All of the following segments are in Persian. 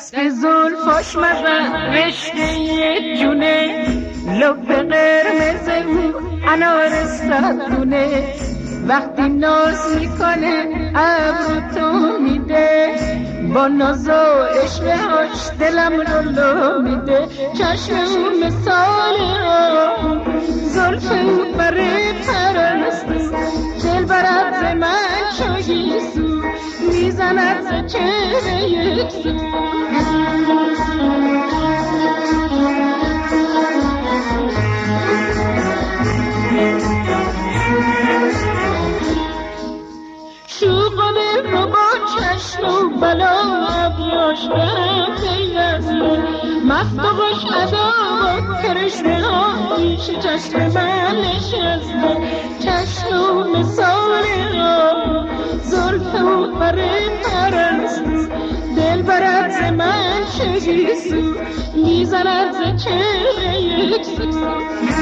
دست زلفاش مزن رشته جونه، لب قرمز او انار صدونه، وقتی ناز میکنه ابرو تو میده، با ناز و عشقهاش دلم رو لو میده. چشم او مثال آب، زلف او بره پرستو، دل برد ز من چو گیسو، میزند ز چهره یک سو. شوقانه رو با چشم و بلا ابریاش به هم پیوسته، مست و خوش ادا و کرشمه ها پیش چشم من نشسته. چشم و مثال آب، زلف و بره پرستو، دل برد ز من چه گیسو، میزند ز چهره یک سو.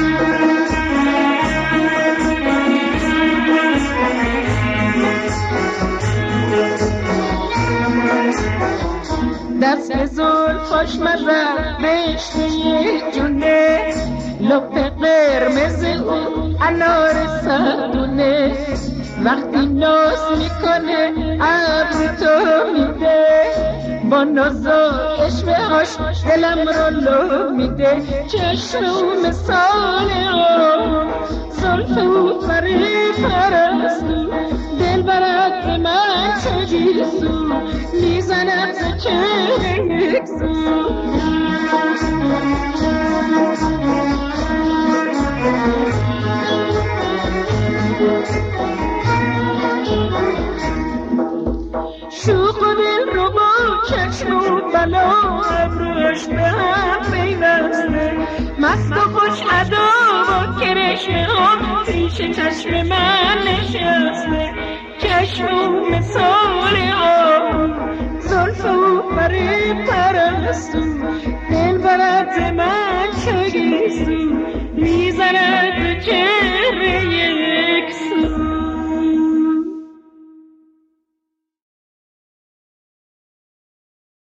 دست زلفاش مزن رشته جونه، لب قرمز او انار صدونه، وقتی ناز میکنه ابرو تو میده، با ناز و عشقهاش دلم رو لو میده. چشم او مثال آب، زلف او بره پرستو، دل برد ز من چو گیسو، میزند ز چهره یک سو. شوق و دل رو با چشم و بلا ابروش به هم پیوسته، مست و خوش ادا و کرشمه ها پیش چشم من نشسته. چشم و مثال آب، زلف و بره پرستو، دل برد ز من چو گیسو، میزند